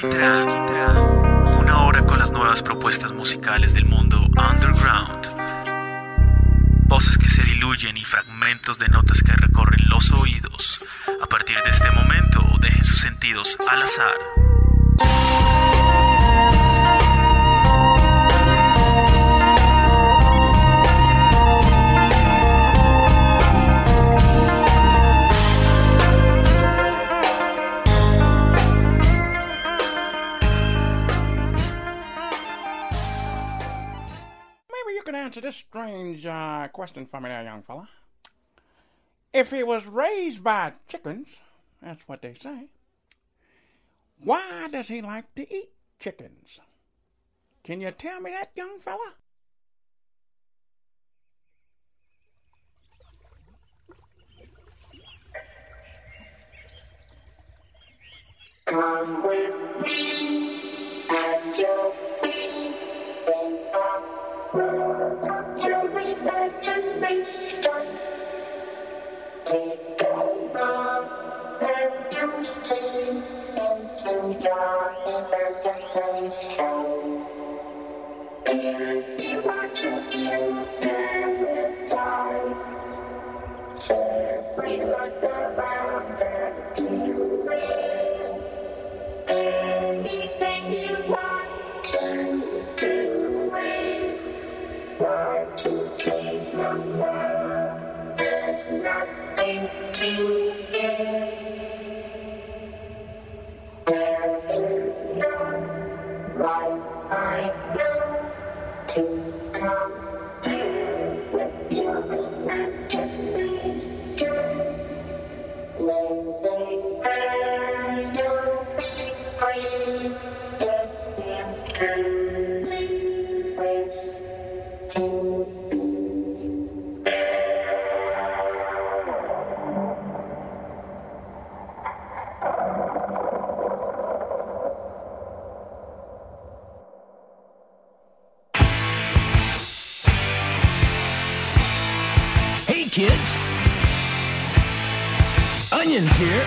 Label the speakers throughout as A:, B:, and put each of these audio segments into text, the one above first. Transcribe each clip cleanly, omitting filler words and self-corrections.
A: Tran. Una hora con las nuevas propuestas musicales del mundo underground. Voces que se diluyen y fragmentos de notas que recorren los oídos. A partir de este momento, dejen sus sentidos al azar.
B: Answer this strange question for me there, young fella. If he was raised by chickens, that's what they say, why does he like to eat chickens? Can you tell me that, young fella?
C: Come with me and you'll be in your imagination. Take over and you see into your imagination. If you want to view paradise, simply look around and feel it. Anything you want to do it. Want to change the world, there's nothing to it. There is no life I know to compare with your imagination. Living there, you'll be free if you truly wish to be.
D: Hey kids, Onions here,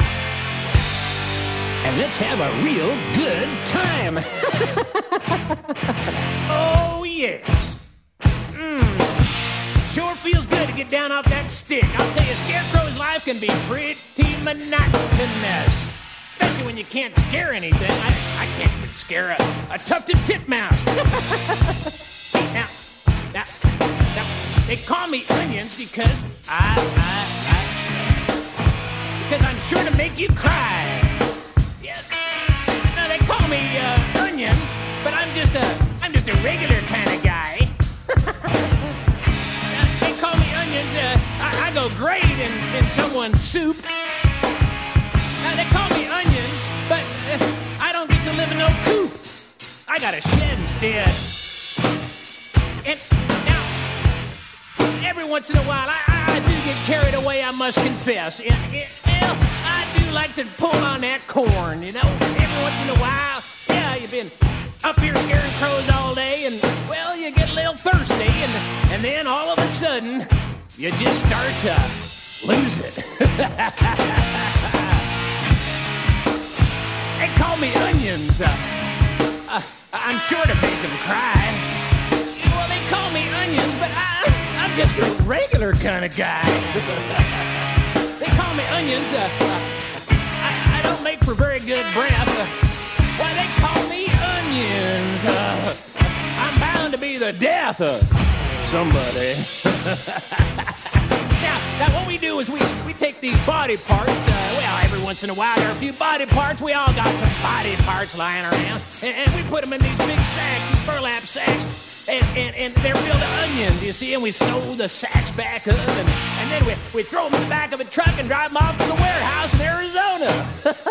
D: and let's have a real good time.
E: Oh yes. Sure feels good to get down off that stick. I'll tell you, Scarecrow's life can be pretty monotonous. Especially when you can't scare anything. I can't even scare a tufted titmouse. Now, they call me Onions because because I'm sure to make you cry. Yeah. Now they call me Onions, but I'm just a regular kind of guy. They call me Onions. I go great in someone's soup. Now they call me Onions, but I don't get to live in no coop. I got a shed instead. And now, every once in a while, I do get carried away, I must confess. Well, I do like to pull on that corn, you know. Every once in a while, yeah, you've been up here scaring crows all day, and, well, you get a little thirsty, and then all of a sudden, you just start to lose it. They call me Onions. I'm sure to make them cry. Well, they call me Onions, but I'm just a regular kind of guy. They call me Onions. I don't make for very good breath. Why, they call me Onions. I'm bound to be the death of somebody. Now, what we do is we take these body parts. Well, every once in a while there are a few body parts. We all got some body parts lying around, and we put them in these big sacks, these burlap sacks. And they're filled with onions, you see, and we sew the sacks back up, and then we throw them in the back of a truck and drive them off to the warehouse in Arizona.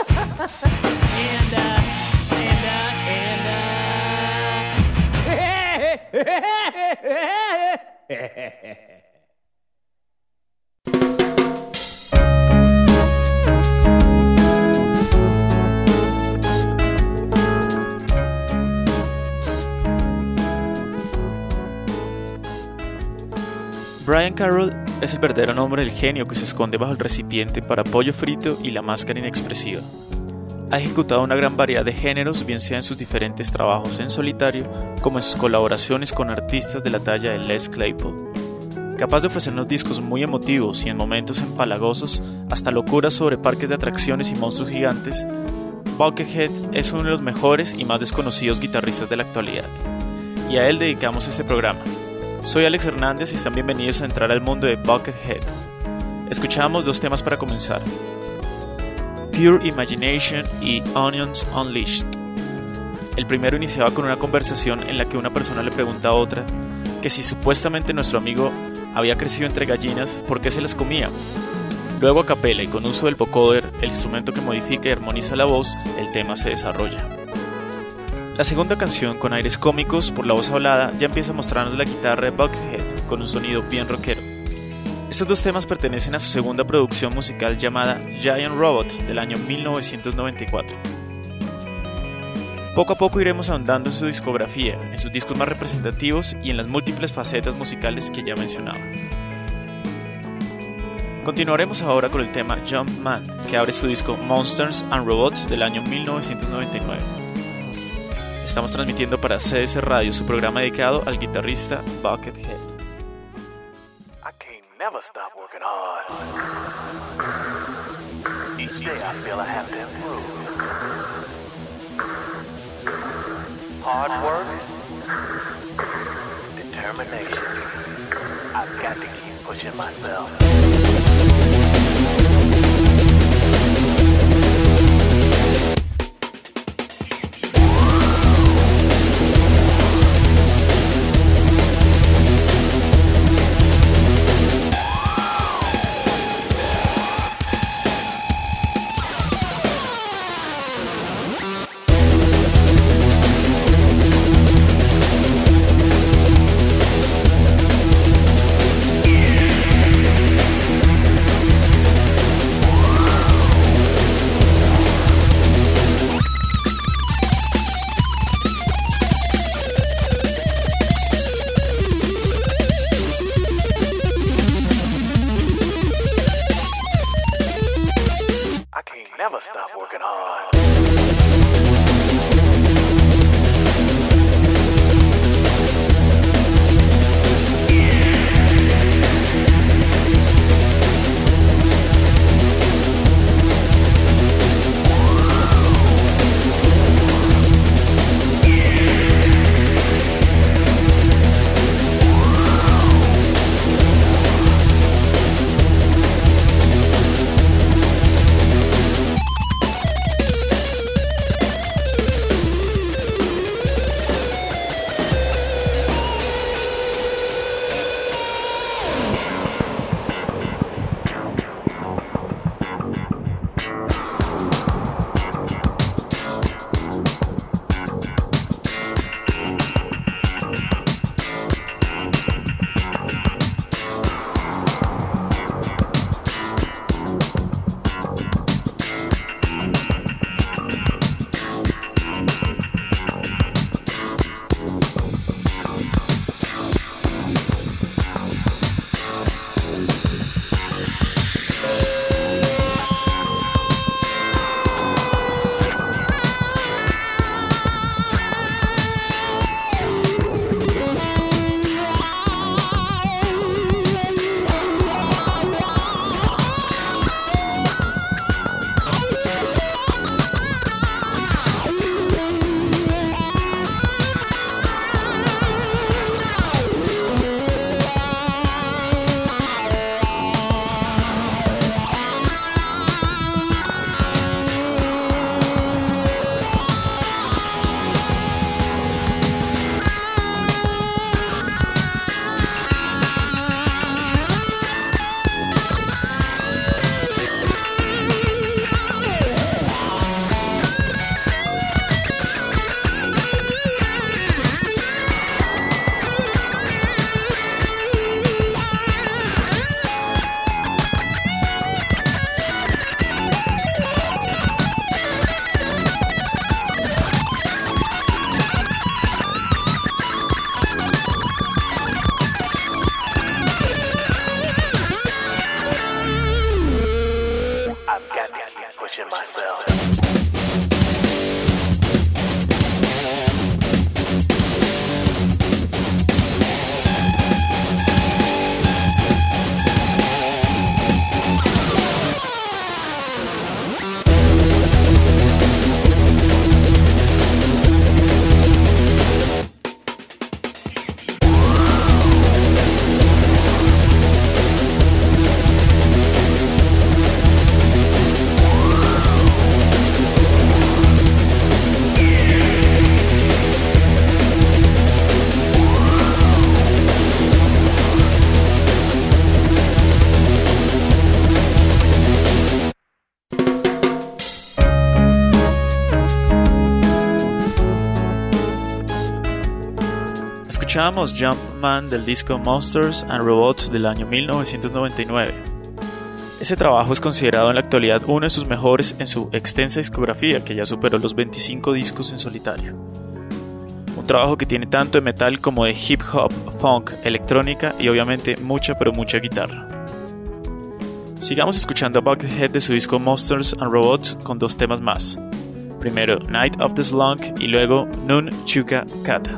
A: Brian Carroll es el verdadero nombre del genio que se esconde bajo el recipiente para pollo frito y la máscara inexpresiva. ha ejecutado una gran variedad de géneros, bien sea en sus diferentes trabajos en solitario, como en sus colaboraciones con artistas de la talla de Les Claypool. Capaz de ofrecernos discos muy emotivos y en momentos empalagosos, hasta locuras sobre parques de atracciones y monstruos gigantes, Buckethead es uno de los mejores y más desconocidos guitarristas de la actualidad. Y a él dedicamos este programa. Soy Alex Hernández y están bienvenidos a entrar al mundo de Buckethead. Escuchamos dos temas para comenzar: Pure Imagination y Onions Unleashed. El primero iniciaba con una conversación en la que una persona le pregunta a otra que si supuestamente nuestro amigo había crecido entre gallinas, ¿por qué se las comía? Luego a capela y con uso del vocoder, el instrumento que modifica y armoniza la voz, el tema se desarrolla. La segunda canción, con aires cómicos por la voz hablada, ya empieza a mostrarnos la guitarra de Buckethead con un sonido bien rockero. Estos dos temas pertenecen a su segunda producción musical llamada Giant Robot del año 1994. Poco a poco iremos ahondando en su discografía, en sus discos más representativos y en las múltiples facetas musicales que ya mencionaba. Continuaremos ahora con el tema Jumpman, que abre su disco Monsters and Robots del año 1999. Estamos transmitiendo para CDC Radio, su programa dedicado al guitarrista Buckethead.
F: Never stop working hard. Each day I feel I have to improve. Hard work, determination. I've got to keep pushing myself. Never stop working hard. pushing myself.
A: Escuchábamos Jumpman del disco Monsters and Robots del año 1999. Ese trabajo es considerado en la actualidad uno de sus mejores en su extensa discografía, que ya superó los 25 discos en solitario. Un trabajo que tiene tanto de metal como de hip hop, funk, electrónica y obviamente mucha pero mucha guitarra. Sigamos escuchando a Buckethead de su disco Monsters and Robots con 2 temas más. Primero Night of the Slunk y luego Nun Chuka Kata.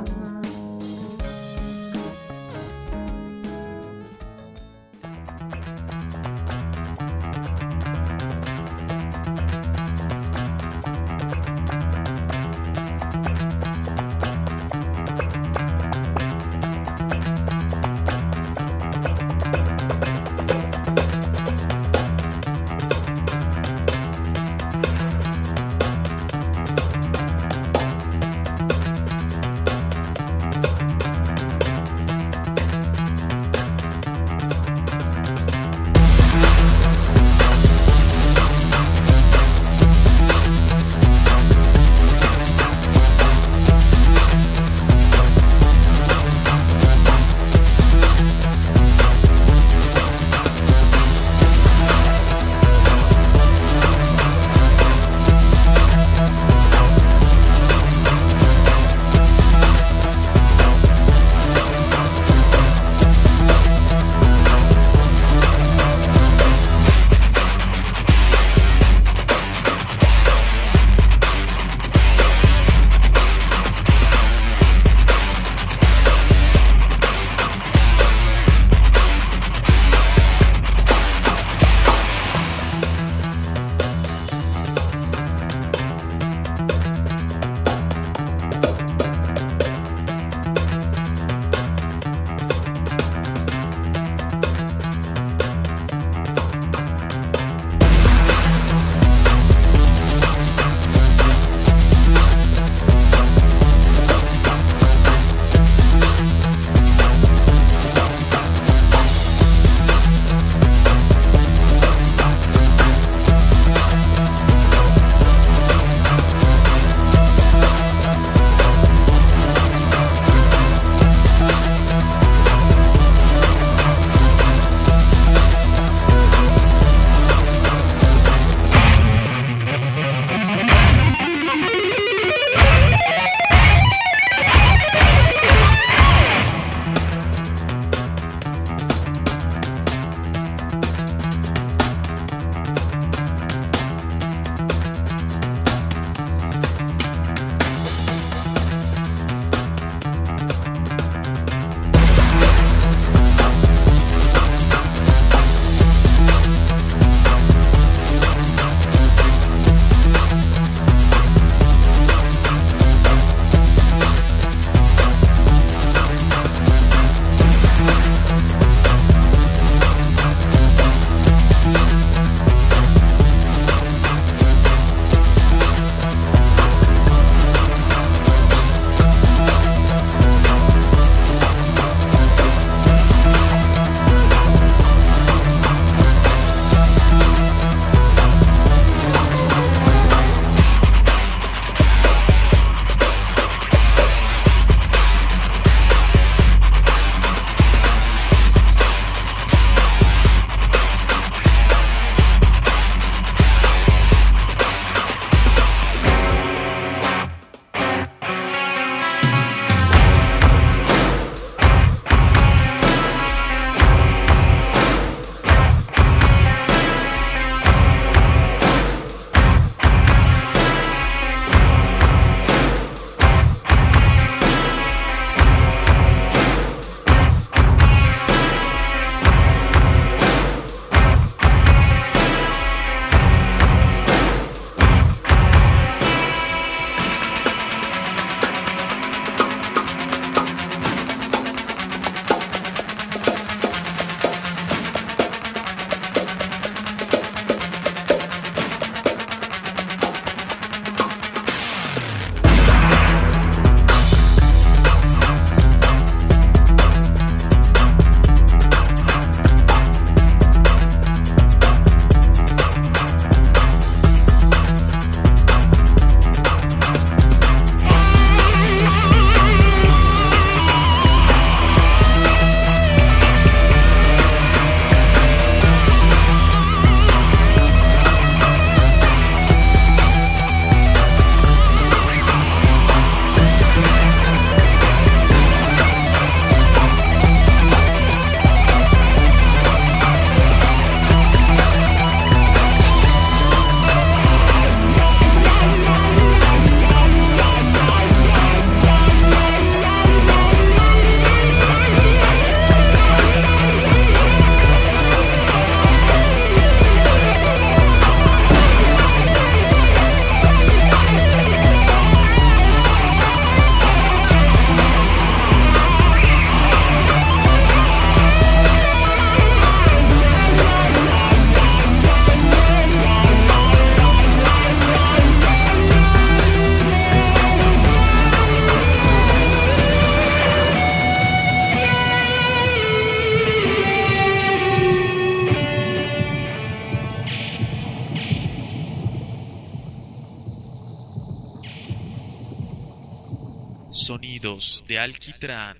A: Sonidos de Alquitrán.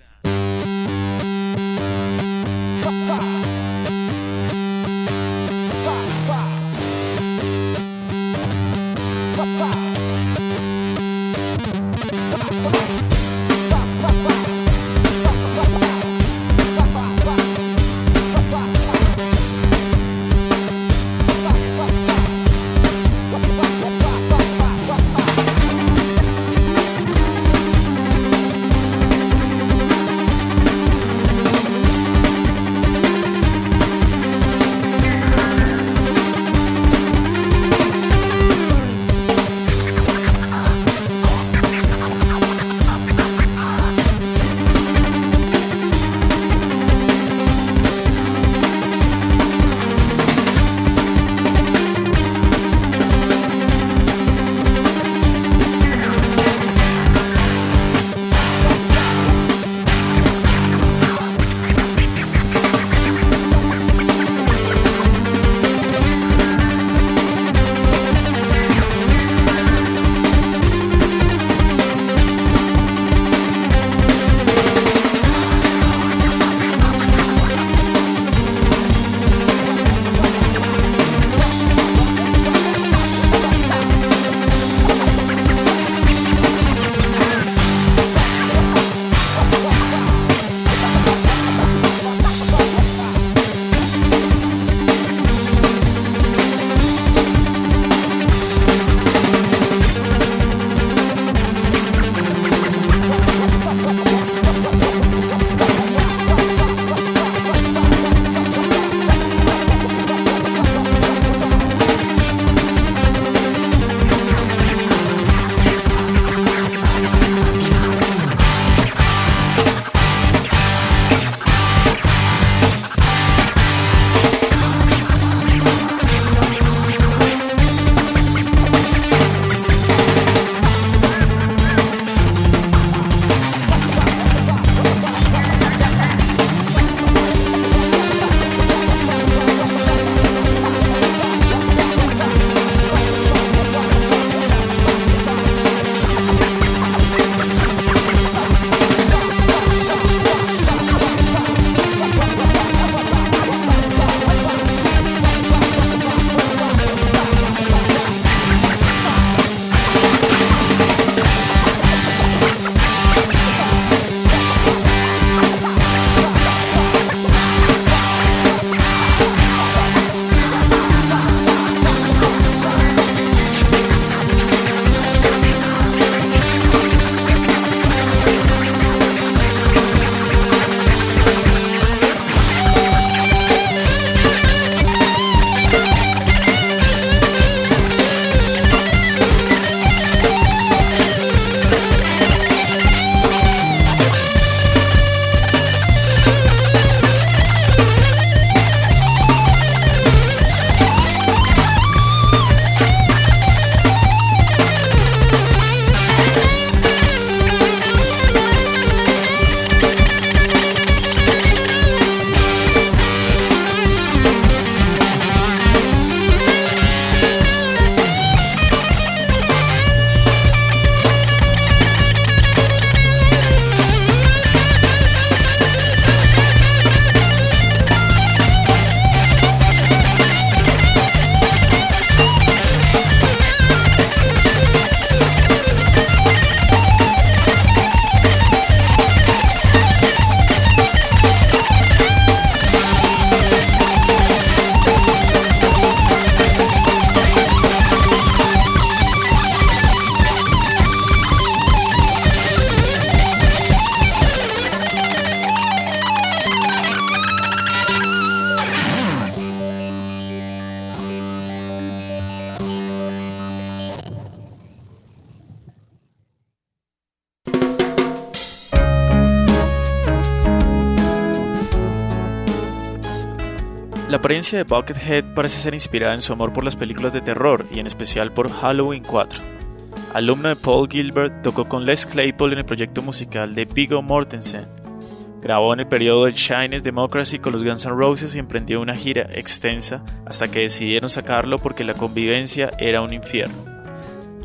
G: La apariencia de Buckethead parece ser inspirada en su amor por las películas de terror y en especial por Halloween 4. Alumno de Paul Gilbert, tocó con Les Claypool en el proyecto musical de Viggo Mortensen. Grabó en el periodo del Chinese Democracy con los Guns N' Roses y emprendió una gira extensa hasta que decidieron sacarlo porque la convivencia era un infierno.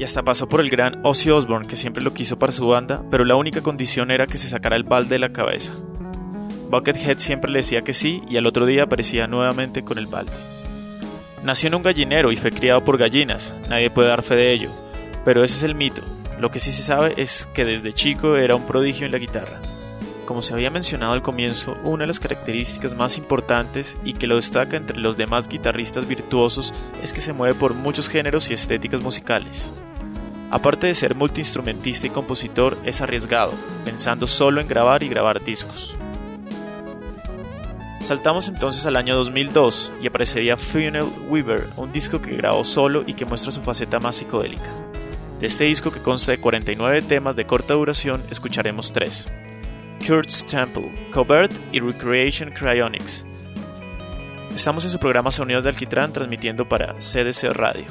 G: y hasta pasó por el gran Ozzy Osbourne, que siempre lo quiso para su banda, pero la única condición era que se sacara el balde de la cabeza. Buckethead siempre le decía que sí y al otro día aparecía nuevamente con el balde. Nació en un gallinero y fue criado por gallinas, nadie puede dar fe de ello, pero ese es el mito. Lo que sí se sabe es que desde chico era un prodigio en la guitarra. Como se había mencionado al comienzo, una de las características más importantes y que lo destaca entre los demás guitarristas virtuosos es que se mueve por muchos géneros y estéticas musicales. Aparte de ser multiinstrumentista y compositor, es arriesgado, pensando solo en grabar y grabar discos. Saltamos entonces al año 2002 y aparecería Funeral Weaver, un disco que grabó solo y que muestra su faceta más psicodélica. De este disco, que consta de 49 temas de corta duración, escucharemos 3. Kurt's Temple, Covert y Recreation Cryonics. Estamos en su programa Sonidos de Alquitrán, transmitiendo para CDC Radio.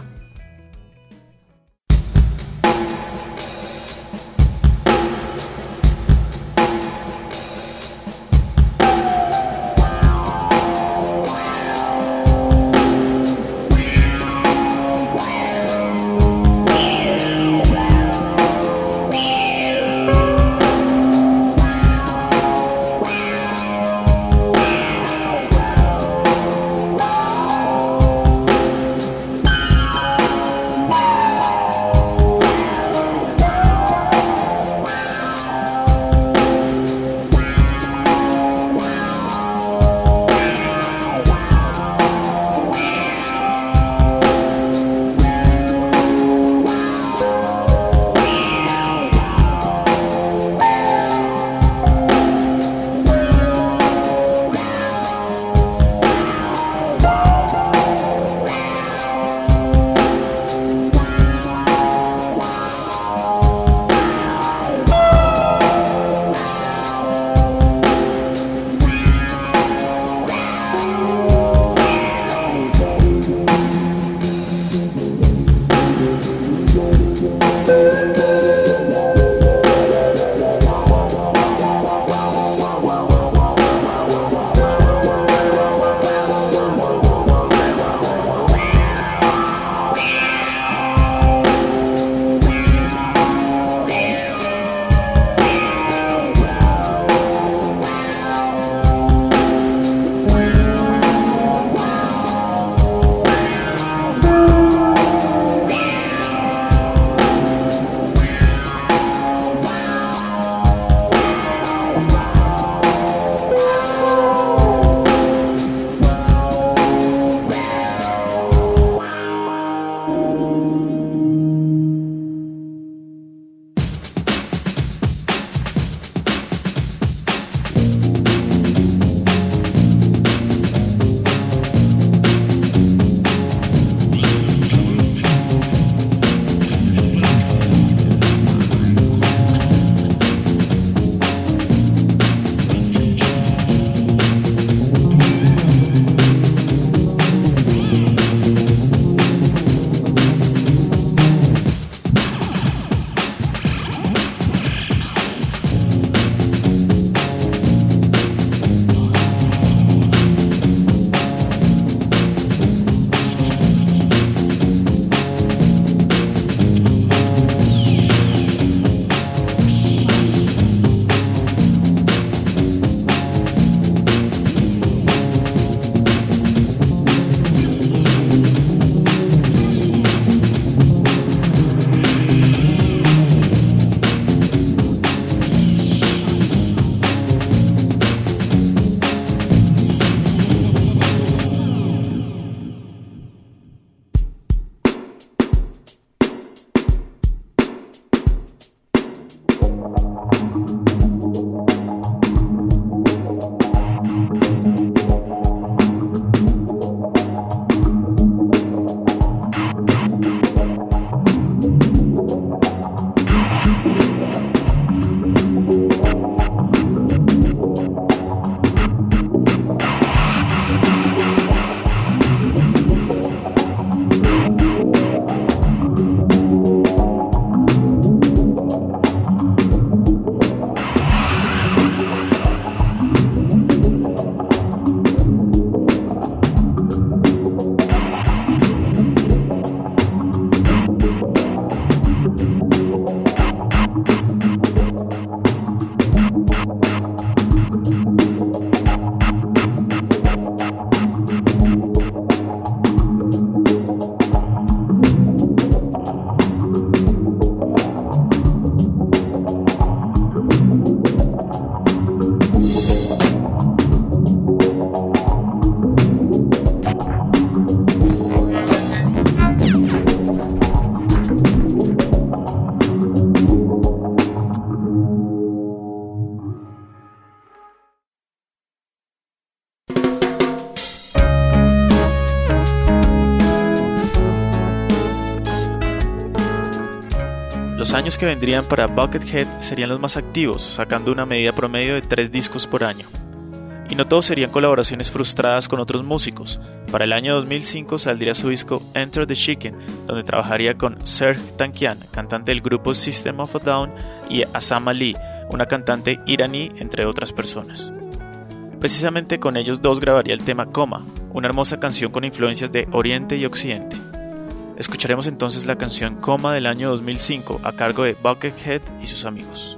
G: Los años que vendrían para Buckethead serían los más activos, sacando una medida promedio de 3 discos por año. Y no todos serían colaboraciones frustradas con otros músicos. Para el año 2005 saldría su disco Enter the Chicken, donde trabajaría con Serj Tankian, cantante del grupo System of a Down, y Asam Ali, una cantante iraní, entre otras personas. Precisamente con ellos dos grabaría el tema Coma, una hermosa canción con influencias de Oriente y Occidente. Escucharemos entonces la canción Coma del año 2005 a cargo de Buckethead y sus amigos.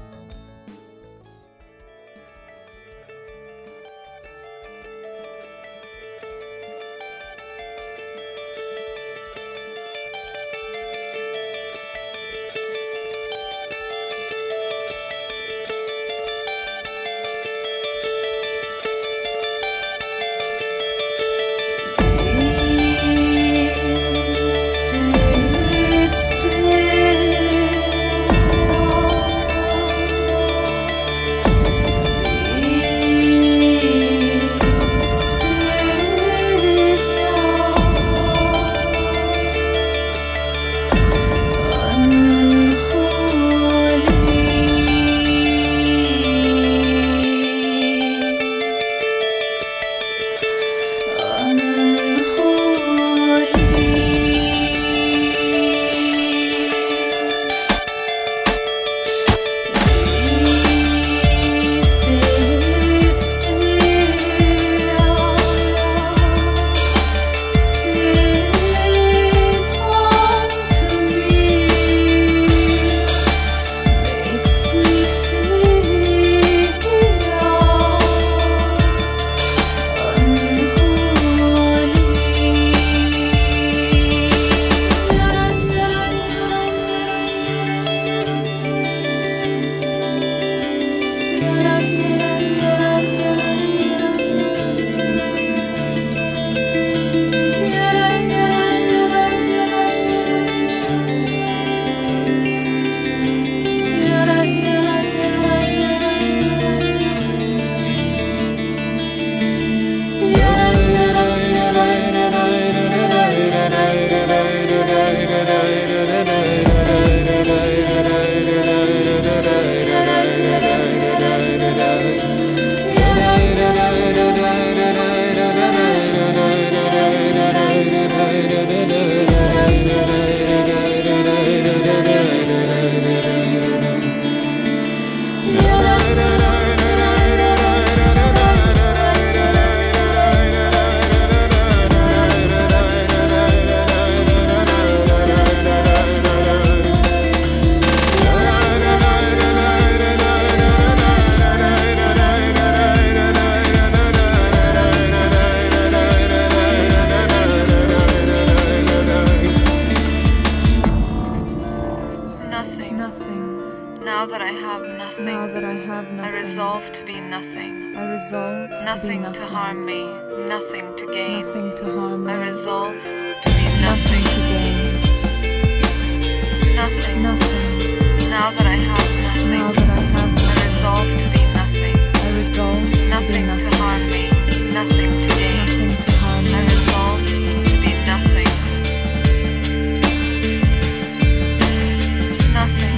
H: Nothing to harm me, nothing to gain. Nothing to harm me. I resolve to be nothing to gain. Nothing. Now that I have nothing. I resolve to be nothing. I resolve nothing to harm me, nothing to gain. Nothing to harm me. I resolve to be nothing. Nothing.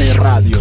D: MB Radio.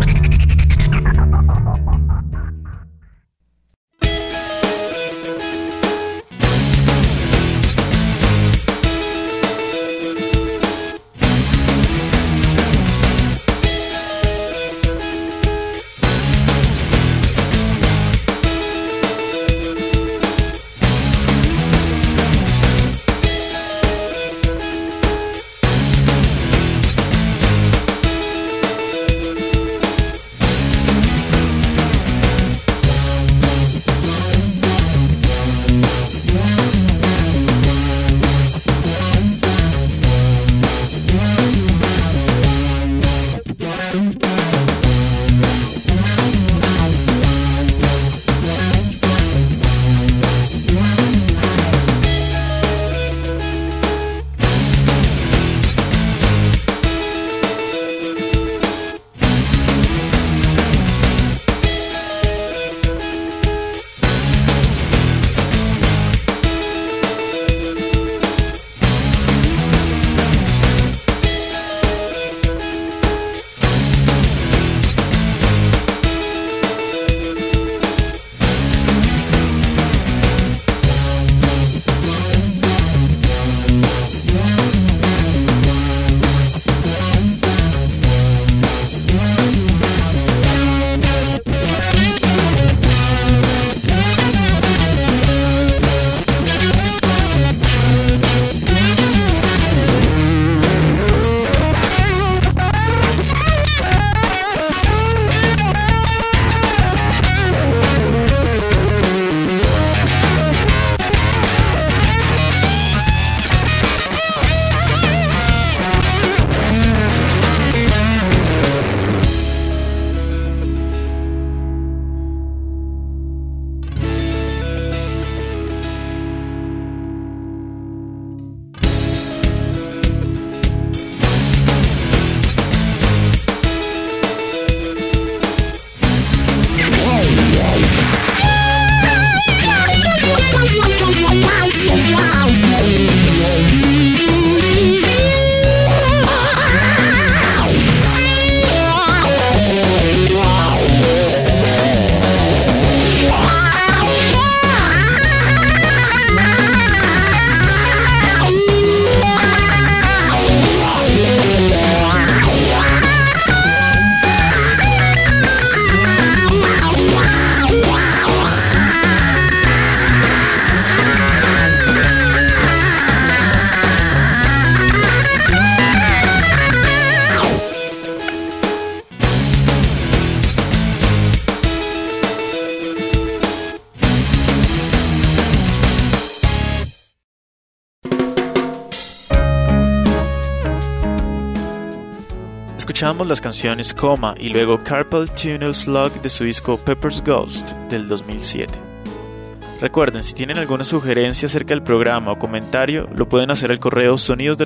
G: Escuchamos las canciones Coma y luego Carpal Tunnel Slug de su disco Pepper's Ghost del 2007. Recuerden, si tienen alguna sugerencia acerca del programa o comentario, lo pueden hacer al correo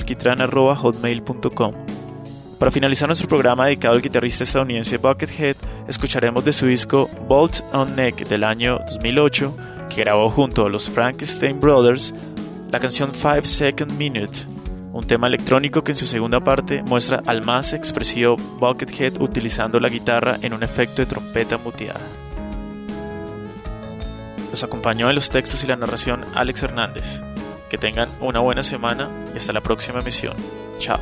G: sonidosdelquitrán@hotmail.com. Para finalizar nuestro programa dedicado al guitarrista estadounidense Buckethead, escucharemos de su disco Bolt on Neck del año 2008, que grabó junto a los Frankenstein Brothers, la canción 5 Second Minute, un tema electrónico que en su segunda parte muestra al más expresivo Buckethead utilizando la guitarra en un efecto de trompeta muteada. Los acompañó en los textos y la narración Alex Hernández. Que tengan una buena semana y hasta la próxima emisión. Chao.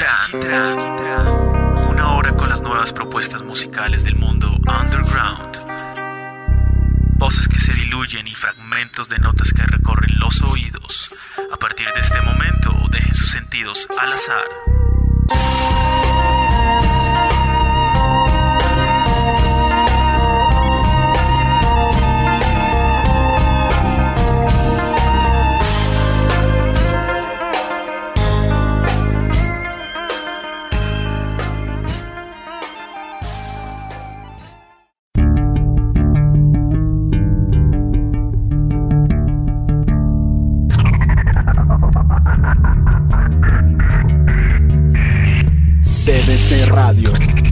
A: Underground. Una hora con las nuevas propuestas musicales del mundo underground. Voces que se diluyen y fragmentos de notas que recorren los oídos. A partir de este momento, dejen sus sentidos al azar.
D: CDC Radio.